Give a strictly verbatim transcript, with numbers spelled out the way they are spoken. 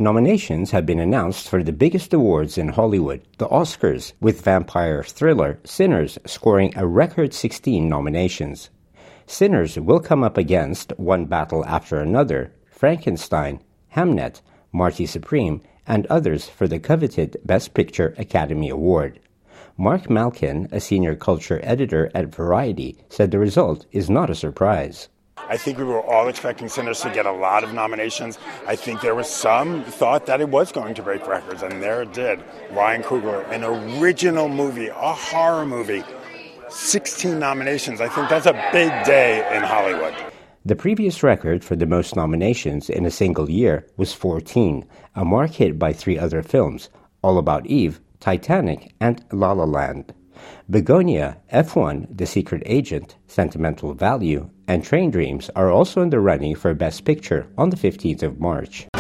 Nominations have been announced for the biggest awards in Hollywood, the Oscars, with vampire thriller Sinners scoring a record sixteen nominations. Sinners will come up against One Battle After Another, Frankenstein, Hamnet, Marty Supreme, and others for the coveted Best Picture Academy Award. Mark Malkin, a senior culture editor at Variety, said the result is not a surprise. I think we were all expecting Sinners to get a lot of nominations. I think there was some thought that it was going to break records, and there it did. Ryan Coogler, an original movie, a horror movie, sixteen nominations. I think that's a big day in Hollywood. The previous record for the most nominations in a single year was fourteen, a mark hit by three other films, All About Eve, Titanic, and La La Land. Begonia, F one, The Secret Agent, Sentimental Value, and Train Dreams are also in the running for Best Picture on the fifteenth of March.